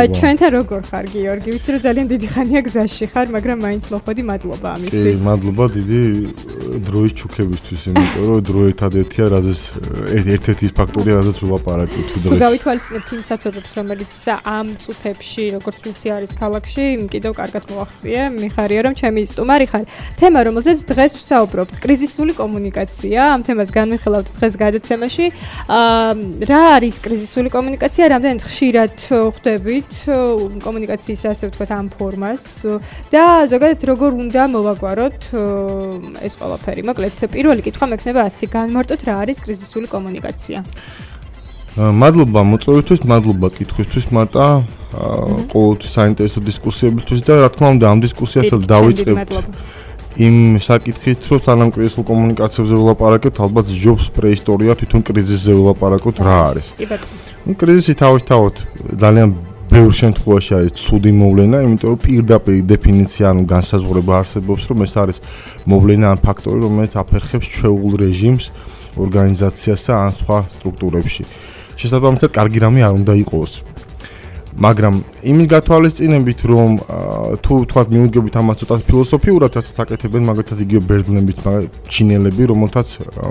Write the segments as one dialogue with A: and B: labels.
A: ჩვენთან როგორ ხარ გიორგი? ვიცი რომ ძალიან დიდი ხანია გზაში ხარ, მაგრამ მაინც მოხვედი, მადლობა ამისთვის.
B: კი, მადლობა დიდი დროის ჩუქებისთვის, იმიტომ რომ დრო ერთადერთია, რაზეც ერთ-ერთი ფაქტორია, რაზეც ვილაპარაკოთ დღეს.
A: გავითვალისწინებთ იმ საცობებს, რომელიც ამ წუთებში, როგორც ვიცი, არის ქალაქში, კიდევ კარგად მოაღწია. მიხარია რომ ჩემი სტუმარი ხარ. თემა, რომელზეც დღეს ვსაუბრობთ, კრიზისული კომუნიკაცია. ამ თემას განვიხილავთ დღეს გადაცემაში. რა არის კრიზისული კომუნიკაცია? რამდენად ხშირად ხვდებით კომუნიკაციის ასე ვთქვათ ამ ფორმას და ზოგადად როგორ უნდა მოვაგვაროთ ეს ყველაფერი? მოკლედ, პირველი კითხვა მექნება ასეთი, განმარტოთ რა არის კრიზისული კომუნიკაცია.
B: მადლობა მოწვევისთვის, მადლობა კითხვისთვის, მარტა ყოველთვის საინტერესო დისკუსიებისთვის და რა თქმა უნდა ამ დისკუსიასაც დავიწყებთ იმ საკითხით, რომ სანამ კრიზისულ კომუნიკაციებზე ვილაპარაკებთ, ალბათ ჯობს პრეისტორია თვითონ კრიზისზე ვილაპარაკოთ რა არის. კრიზისი თავისთავად ძალიან ბევრ შემთხვევაში არის ცუდი მოვლენა, იმიტომ რომ პირდაპირ დეფინიცია ანუ განსაზღვრება არსებობს, რომ ეს არის მოვლენა ან ფაქტორი, რომელიც აფერხებს ჩვეულ რეჟიმს, ორგანიზაციას და ან სხვა სტრუქტურებში. შესაბამისად, კარგი რამე არ უნდა იყოს. მაგრამ იმის გათვალისწინებით, რომ თუ თქვათ მიუდგებით ამას ცოტა ფილოსოფიურად რასაც აკეთებენ, მაგალითად იგივე ბერძნებიც, ჩინელები, რომელთაც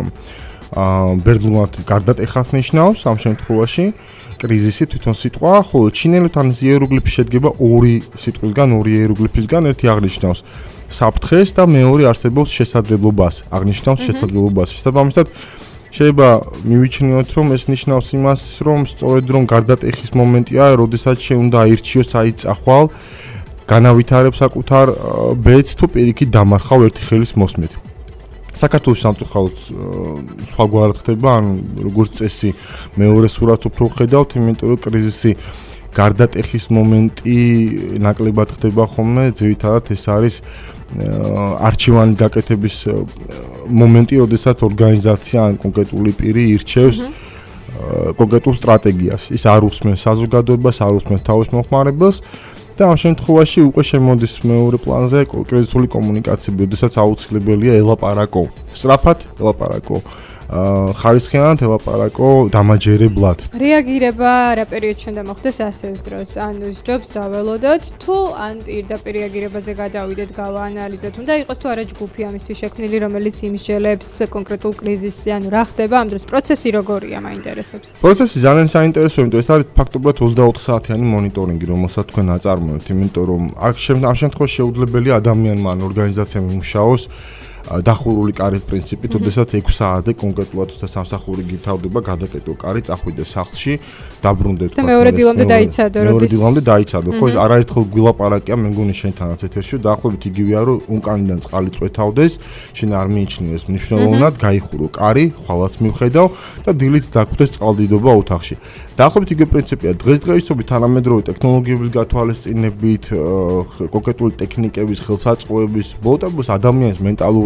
B: ბერძნულად გარდატეხას ნიშნავს ამ შემთხვევაში კრიზისი თვითონ სიტყვა, ხოლო ჩინელებთან იეროგლიფი შედგება ორი სიტყვისგან, ორი იეროგლიფისგან, ერთი აღნიშნავს საფრთხეს და მეორე არსებობს შესაძლებლობას, აღნიშნავს შესაძლებლობას. შესაბამისად, შეიძლება მივიჩნიოთ, რომ ეს ნიშნავს იმას, რომ სწორედ რომ გარდატეხის მომენტია, როდესაც უნდა აირჩიოს აი წახვალ, განავითარებს საკუთარ ბედს თუ პირიქით დამარხავ ერთი ხელის მოსმით. საქართველოს სამწუხაროდ სხვაგვარად ხდება, ანუ როგორც წესი მეორე სურათს უფრო ხედავთ, იმიტომ რომ კრიზისი გარდატეხის მომენტი ნაკლებად ხდება ხოლმე, ძირითადად ეს არის არჩევანის გაკეთების მომენტი, როდესაც ორგანიზაცია ან კონკრეტული პირი ირჩევს კონკრეტულ სტრატეგიას. ის არ უსმენს საზოგადოებას, არ უსმენს თავის მომხმარებელს და ამ შემთხვევაში უკვე შემოდის მეორე პლანზე კრიზისული კომუნიკაციები, როდესაც აუცილებელია ელაპარაკო, სწრაფად ელაპარაკო, ხარისხიანად ელაპარაკო, დამაჯერებლად.
A: რეაგირება რა პერიოდში უნდა მოხდეს ასე დროს? ანუ ჯობს დაველოდოთ თუ ან პირდაპირ რეაგირებაზე გადავიდეთ, გავაანალიზოთ. უნდა იყოს თუ არა ჯგუფი ამისთვის შექმნილი, რომელიც იმსჯელებს კონკრეტულ კრიზისზე, ანუ რა ხდება ამ დროს? პროცესი როგორია, მაინტერესებს.
B: პროცესი ძალიან საინტერესოა, იმიტომ ეს არის ფაქტობრივად 24 საათიანი მონიტორინგი, რომელსაც თქვენ აწარმოებთ, იმიტომ რომ ამ შემთხვევაში შეუძლებელია ადამიანმა ან ორგანიზაციამ იმუშაოს დახურული კარის პრინციპით, როდესაც 6 საათზე კონკრეტულად სამსახური გითავდება, გადაკეტო კარი, წახვიდე სახლში, დაბრუნდეთ.
A: და მეორე დილამდე დაიცადო,
B: მეორე დილამდე დაიცადო. ხო, ეს არაერთხელ გვილაპარაკია, მე მგონი შენთანაც ეთერში, დაახლოებით იგივეა, რომ უკანიდან წყალი წვეთავდეს, შენ არ მიიჩნიეს მნიშვნელოვნად, გაიხურო კარი, ხვალაც მივხედავ და დილით დაგვდეს წყალდიდობა ოთახში. დაახლოებით იგივე პრინციპია. დღესდღეობით თანამედროვე ტექნოლოგიების გათვალისწინებით, კონკრეტული ტექნიკების, ხელსაწყოების, ბოლტაბოს ადამიანის მენტალური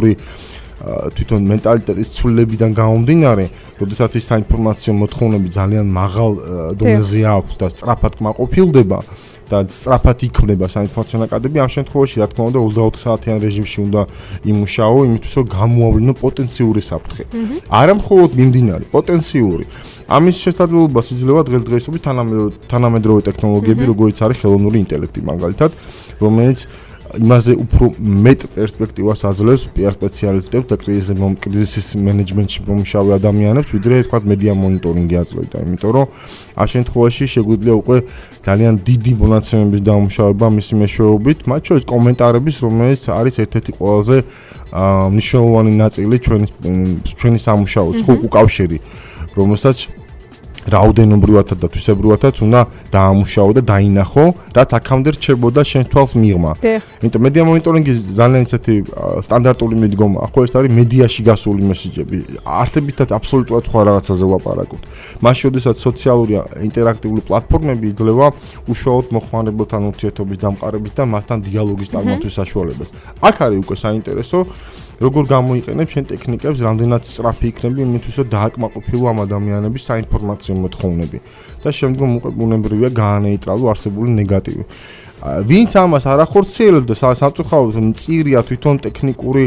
B: თვითონ მენტალიტეტის ცვლილებიდან გამომდინარე, როდესაც ის საინფორმაციო მოთხოვნები ძალიან მაღალ დონეზე აქვს და სწრაფად კმაყოფილდება და სწრაფად იქმნება საინფორმაციო ნაკადები, ამ შემთხვევაში რა თქმა უნდა 24 საათიან რეჟიმში უნდა იმუშაო, იმისთვის რომ გამოავლინო პოტენციური საფრთხე. არა მხოლოდ მიმდინარე, პოტენციური. ამის შესაძლებლობას იძლევა დღესდღეობით თანამედროვე ტექნოლოგიები, როგორიც არის ხელოვნური ინტელექტი მაგალითად, რომელიც იმაზე უფრო მეტ პერსპექტივას აძლევს PR სპეციალისტებს და კრიზისის მენეჯმენტში მომუშავე ადამიანებს, ვიდრე თქვათ მედია მონიტორინგი აძლევდა, იმიტომ რომ ამ შემთხვევაში შეგვიძლია უკვე ძალიან დიდი მონაცემების დამუშავება მისი მეშვეობით, მათ შორის კომენტარების, რომელიც არის ერთ-ერთი ყველაზე მნიშვნელოვანი ნაწილი ჩვენი სამუშაოს, უკავშირი, რომელსაც რაოდენობრივადაც და თვისებრივადაც უნდა დაამუშავო და დაინახო, რაც აქამდე რჩებოდა შენ თვალს მიღმა. იმიტომ მედია მონიტორინგი ძალიან ისეთი სტანდარტული მიდგომა, ხო ეს არის მედიაში გასული მესეჯები. არსებითად აბსოლუტურად სხვა რაღაცაზე ვლაპარაკობთ. მაშინ, როდესაც სოციალური ინტერაქტიული პლატფორმები იძლევა უშუალოდ მოხმარებელთან ურთიერთობის დამყარებით და მასთან დიალოგის წარმართვის საშუალებას. აქ არის უკვე საინტერესო როგორ გამოიყენებ შენ ტექნიკებს, რამდენად სწრაფი იქნები იმისთვის, რომ დააკმაყოფილო ამ ადამიანების საინფორმაციო მოთხოვნები და შემდგომ უკვე ბუნებრივია გაანეიტრალო არსებული ნეგატივი. ვინც ამას არ ახორციელებს და სამწუხაროდ მწირია თვითონ ტექნიკური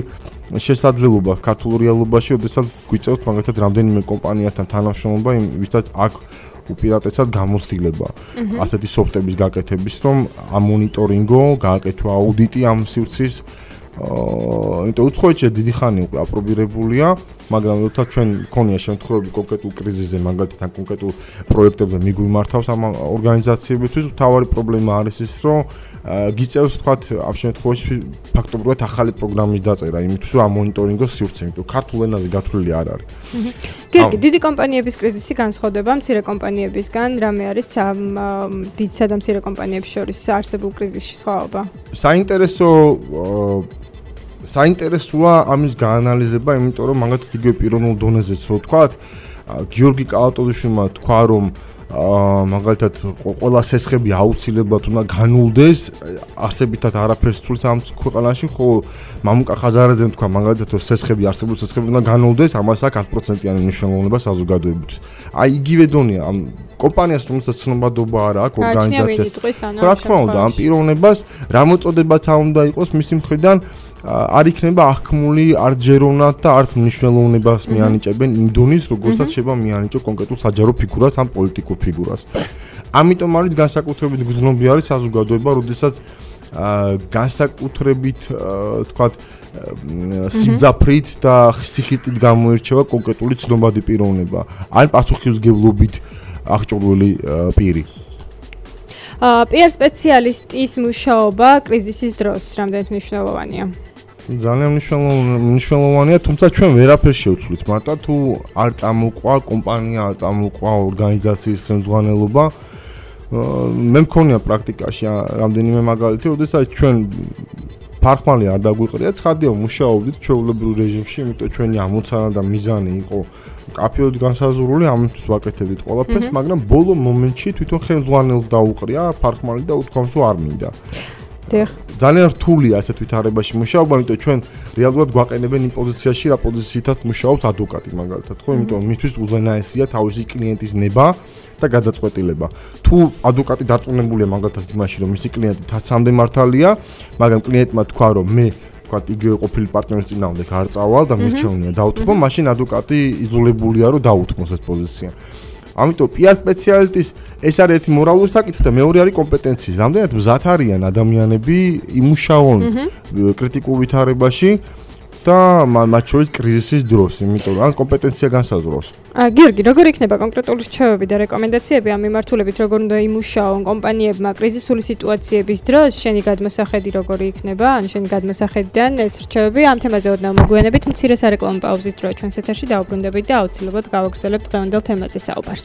B: შესაძლებლობა ქართულ რეალობაში, როდესაც გვიწევთ მაგალითად რამდენიმე კომპანიასთან თანამშრომლობა, ვისაც აქ უპირატესად გამოცდილება ასეთი სოფტების გაკეთების, რომ ამ მონიტორინგო, გააკეთვა აუდიტი ამ სივრცის იმიტომ უცხოეთში დიდი ხანი უკვე აპრობირებულია, მაგრამ როცა ჩვენ გქონია შემთხვევები კონკრეტულ კრიზისზე, მაგალითად ან კონკრეტულ პროექტებზე მიგვიმართავს ამ ორგანიზაციებისთვის, თავარი პრობლემა არის ის, რომ გიწევს თქვათ ამ შემთხვევაში ფაქტობრივად ახალი პროგრამის დაწერა, იმისთვის რომ ამ მონიტორინგოს სივრცე, იმიტომ ქართულ ენაზე გათვლილი არ არის.
A: გიორგი, დიდი კომპანიების კრიზისი განსხვავდება მცირე კომპანიებისგან, რამე არის ამ დიდსა და მცირე კომპანიებს შორის არსებულ კრიზისში სხვაობა? საინტერესოა ამის გაანალიზება, იმიტომ რომ მაგალითად იგივე პიროვნულ დონეზეც რო ვთქვათ, გიორგი კალატოზიშვილმა თქვა, რომ მაგალითად ყველა სესხები აუცილებლად უნდა განულდეს, არსებითად არაფერს თulis ამ ქვეყანაში, ხოლო მამუკა ხაზარაძემ თქვა, მაგალითად რომ სესხები არსებული სესხები უნდა განულდეს, ამას აქვს 100%-იანი მნიშვნელობა საზოგადოებისთვის. აი იგივე დონეა ამ კომპანიას რომელსაც ცნობადობა არ აქვს ორგანიზაციას. რა თქმა უნდა, ამ პიროვნებას რა მოწოდებაც არ უნდა იყოს მისი მხრიდან არ იქნება აღქმული არც ჯეროვნად და არც მნიშვნელოვნებას მიანიჭებენ იმ დონის, როგორცაც შეიძლება მიანიჭო კონკრეტულ საჯარო ფიგურას ან პოლიტიკურ ფიგურას. ამიტომ არის განსაკუთრებით გრძნობი არის საზოგადოება, როდესაც განსაკუთრებით თქვათ სიმძაფრით და სიხილტით გამოირჩევა კონკრეტული ცნობადი პიროვნება, ან პასუხისმგებლობით აღჭურვილი პირი. PR სპეციალისტის მუშაობა კრიზისის დროს რამდენად მნიშვნელოვანია?
B: ძალიან მნიშვნელოვანია, თუმცა ჩვენ ვერაფერს შევცვლით, მარტო თუ არ წამოყვა კომპანია, არ წამოყვა ორგანიზაციის ხელმძღვანელობა. მე მქონია პრაქტიკაში რამდენიმე მაგალითი, როდესაც ჩვენ ფარხმალი არ დაგვიყრია, ცხადია მუშაობდით ჩვეულებრივ რეჟიმში, იმიტომ ჩვენი ამოცანა და მიზანი იყო კაფეოდ განსაზღვრული, ამისთვის ვაკეთებდით ყველაფერს, მაგრამ ბოლო მომენტში თვითონ ხელმძღვანელს დაუყრია ფარხმალი და უთქვამს რომ არ მინდა. ძალიან რთულია ასეთ ვითარებაში მუშაობა, იმიტომ ჩვენ რეალურად გვაყენებენ იმ პოზიციაში, რა პოზიციითაც მუშაობს ადვოკატი მაგალითად, ხო? იმიტომ მისთვის უზენაესია თავისი კლიენტის ნება და გადაწყვეტილება. თუ ადვოკატი დარწმუნებულია მაგალითად იმაში, რომ მისი კლიენტი თაცამდე მართალია, მაგრამ კლიენტმა თქვა, რომ მე თქვათ იგივე ყოფილი პარტნიორის წინააღმდეგ არ წავალ და მირჩევნია დაუთმო, მაშინ ადვოკატი იზოლებულია, რომ დაუთმოს ეს პოზიცია. ამიტომ PR სპეციალისტის ეს არის ერთი მორალური საკითხი და მეორე არის კომპეტენციის. რამდენად მზად არიან ადამიანები იმუშაონ კრიტიკულ ვითარებაში და მათ შორის კრიზისის დროს, იმიტომ რომ ან კომპეტენცია განსაზღვროს.
A: გიორგი, როგორ იქნება კონკრეტული რჩევები და რეკომენდაციები ამ მიმართულებით, როგორ უნდა იმუშაონ კომპანიებმა კრიზისული სიტუაციების დროს, შენი გადმოსახედი როგორი იქნება, ან შენი გადმოსახედიდან ეს რჩევები ამ თემაზე ოდნავ მოგვიანებით მცირე სარეკლამო პაუზის დროს ჩვენს ეთერში დაუბრუნდებით და აუცილებლად გავაგრძელებთ დღევანდელ თემაზე საუბარს.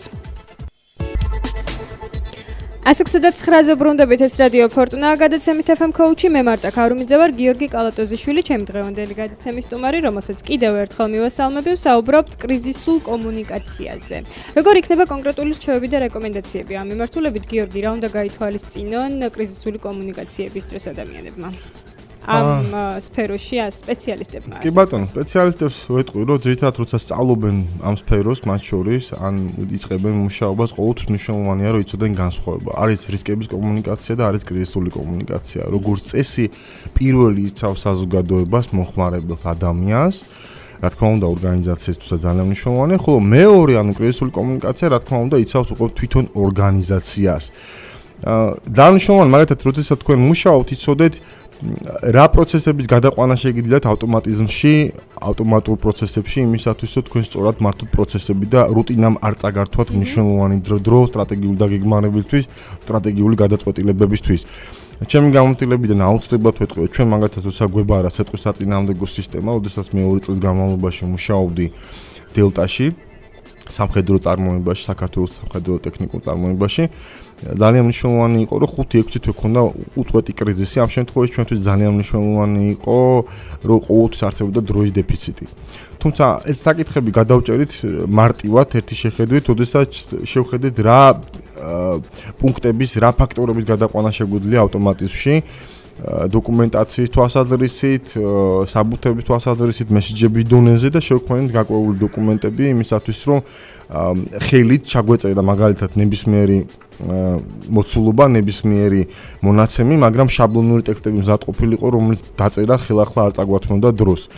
A: 169-ზე ბრუნდებით, ეს რადიო ფორტუნა გადაცემით FM Coach-ი, მე მარტა ქარუმიძე ვარ, გიორგი კალატოზიშვილი, ჩემი დღევანდელი გადაცემის სტუმარი, რომელსაც კიდევ ერთხელ მივასალმები, ვსაუბრობთ კრიზისულ კომუნიკაციაზე. როგორ იქნება კონკრეტული რჩევები და რეკომენდაციები ამ მიმართულებით, გიორგი, რა უნდა გაითვალისწინონ კრიზისული კომუნიკაციების დროს ადამიანებმა? ამ სფეროში სპეციალისტებმა.
B: კი ბატონო, სპეციალისტებს ვეტყვი, რომ ძირითადად როცა სწავლობენ ამ სფეროს, მათ შორის ან იწყებენ მუშაობას, ყოველთვის მნიშვნელოვანია, რომ იცოდნენ განსხვავება. არის რისკების კომუნიკაცია და არის კრიზისული კომუნიკაცია. როგორც წესი, პირველი იცავს საზოგადოებას, მოხმარებელს, ადამიანს. რა თქმა უნდა, ორგანიზაციისთვის ძალიან მნიშვნელოვანია, ხოლო მეორე, ანუ კრიზისული კომუნიკაცია, რა თქმა უნდა, იცავს უკვე თვითონ ორგანიზაციას. ძალიან მნიშვნელოვანია, მაგალითად, როდესაც თქვენ მუშაობთ, იცოდეთ რა პროცესების გადაყვანა შეგიძლიათ ავტომატიზმში, ავტომატურ პროცესებში, იმისათვის, რომ თქვენ სწორად მართოთ პროცესები და რუტინამ არ წაგართვათ მნიშვნელოვანი დრო სტრატეგიული დაგეგმარებისთვის, სტრატეგიული გადაწყვეტილებებისთვის. ჩემი გამოცდილებიდან აუცილებლად ვეტყვი, ჩვენ მაგალითად როცა გვებარა სეტყვის საწინააღმდეგო სისტემა, როდესაც მე 2 წლის განმავლობაში მუშაობდი დელტაში, სამხედრო წარმოებაში, საქართველოს სამხედრო ტექნიკურ წარმოებაში. ძალიან მნიშვნელოვანი იყო, რომ 5-6 თვე ქონდა უწყვეტი კრიზისი. ამ შემთხვევაში ჩვენთვის ძალიან მნიშვნელოვანი იყო, რომ ყოველთვის არსებობდა დროის დეფიციტი. თუმცა ეს საკითხები გადავჭერით მარტივად ერთი შეხედვით, როდესაც შევხედეთ რა პუნქტების, რა ფაქტორების გადაყვანა შეგვიძლია ავტომატიზმში. დოკუმენტაციის თვალსაზრისით, საბუთების თვალსაზრისით, მესიჯების დონეზე და შევქმნით გაკვეული დოკუმენტები იმისათვის, რომ ხელით ჩაგვეწერა მაგალითად ნებისმიერი მოცულობა, ნებისმიერი მონაცემი, მაგრამ შაბლონური ტექსტები მზად ყოფილიყო, რომელიც დაწერა ხელახლა არ წაგვათმოდა დროს.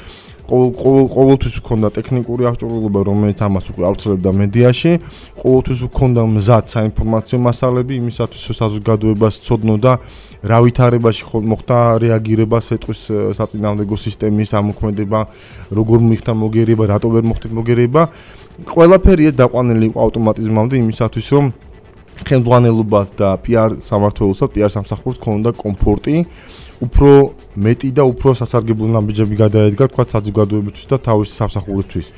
B: ყოველთვის ჰქონდა ტექნიკური აღჭურვილობა, რომელიც ამას უკვე ავრცელებდა მედიაში, ყოველთვის ჰქონდა მზად საინფორმაციო მასალები იმისათვის, რომ საზოგადოებას ცოდნოდა რა ვითარებაში მოხდა რეაგირება სიტყვის საწინააღმდეგო სისტემის ამოქმედება, როგორ მოხდა მოგერიება, რატო ვერ მოხდა მოგერიება. ყველაფერი ეს დაყვანილი იყო ავტომატიზმამდე იმისათვის, რომ ხელმძღვანელობად და PR სამმართველოსად, PR სამსახურს ქონდა კომფორტი, უფრო მეტი და უფრო სასარგებლო ნაბიჯები გადაედგა თქვა საზოგადოებისთვის და თავისი სამსახურისთვის.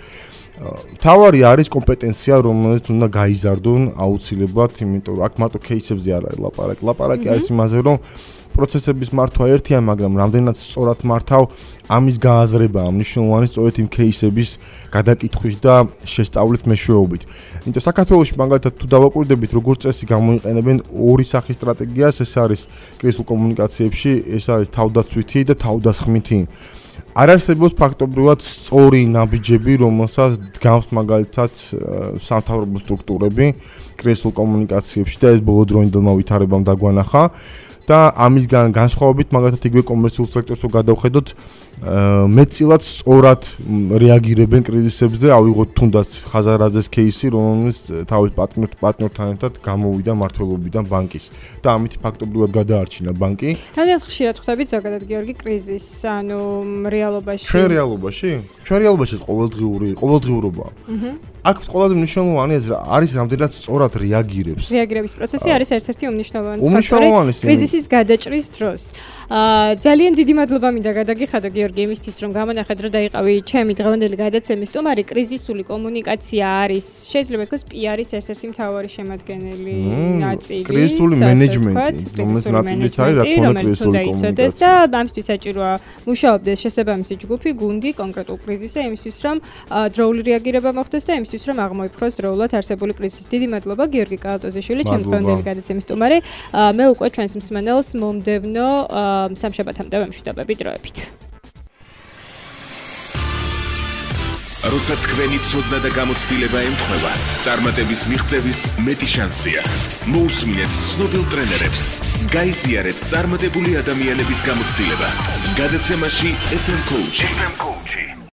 B: თავარი არის კომპეტენცია, რომელიც უნდა გაიზარდონ აუცილებლად, იმიტომ რომ აქ მარტო кейსებზე არ არის ლაპარაკი. ლაპარაკი არის იმაზე, რომ პროცესების მართვა ერთია, მაგრამ რამდენად სწორად მართავ, ამის გააზრება მნიშვნელოვანი სწორედ იმ кейსების გადაკითხვის და შესწავლით მეშვეობით. იმიტომ საქართველოში მაგალითად თუ დავაკვირდებით, როგორც წესი გამოიყენებენ ორი სახის სტრატეგიას, ეს არის კრიზისულ კომუნიკაციებში, ეს არის თავდაცვითი და თავდასხმითი. არ არსებობს ფაქტობრივად სწორი ნაბიჯები, რომელსაც დგამს მაგალითად სამთავრობო სტრუქტურები კრიზისულ კომუნიკაციებში და ეს ბოლო დროინდელმა ვითარებამ დაგვანახა და ამისგან განსხვავებით მაგალითად იგივე კომერციულ სექტორს თუ გადავხედოთ მეტწილად სწორად რეაგირებენ კრიზისებზე, ავიღოთ თუნდაც ხაზარაძეს кейსი, რომელიც თავის პარტნიორთან ერთად გამოვიდა მმართველობიდან ბანკის და ამით ფაქტობრივად გადაარჩინა ბანკი.
A: რამდენად ხშირად ხვდებით ზოგადად გიორგი კრიზისს, ანუ რეალობაში?
B: ჩვენ რეალობაში ყოველდღიურობაა. აქ ყველაზე მნიშვნელოვანი არის რამდენად სწორად რეაგირებს.
A: რეაგირების პროცესი არის ერთ-ერთი უმნიშვნელოვანი კრიზისის გადაჭრის დროს. ძალიან დიდი მადლობა მინდა გადაგიხადო გიორგი იმისთვის, რომ გამონახეთ, რომ დაიყავი ჩემი დღევანდელი გადაცემის სტუმარი. კრიზისული კომუნიკაცია არის შეიძლება ითქვას PR-ის ერთ-ერთი მთავარი შემადგენელი ნაწილი.
B: კრიზისული მენეჯმენტი, რომელიც ნაწილიც არის რა თქმა უნდა კრიზისული კომუნიკაცია.
A: და ამისთვის საჭიროა მუშაობდეს შესაბამისი ჯგუფი, გუნდი კონკრეტულ კრიზისზე, იმისთვის რომ დროული რეაგირება მოხდეს და იმისთვის რომ აღმოიფროს დროულად არსებული კრიზისი. დიდი მადლობა გიორგი კალატოზიშვილი, ჩემი დღევანდელი გადაცემის სტუმარი. მე უკვე ჩვენს მსმენელს მომდევნო სამშაბათამდე ვემშვიდობები დროებით.
C: როცა თქვენი ცოდნა და გამოცდილება ემთხვევა, წარმატების მიღწევის მეტი შანსია. მოусმინეთ ცნობილ ტრენერებს. გაიზიარეთ წარმატებული ადამიანების გამოცდილება. გადაცემაში FM Coach.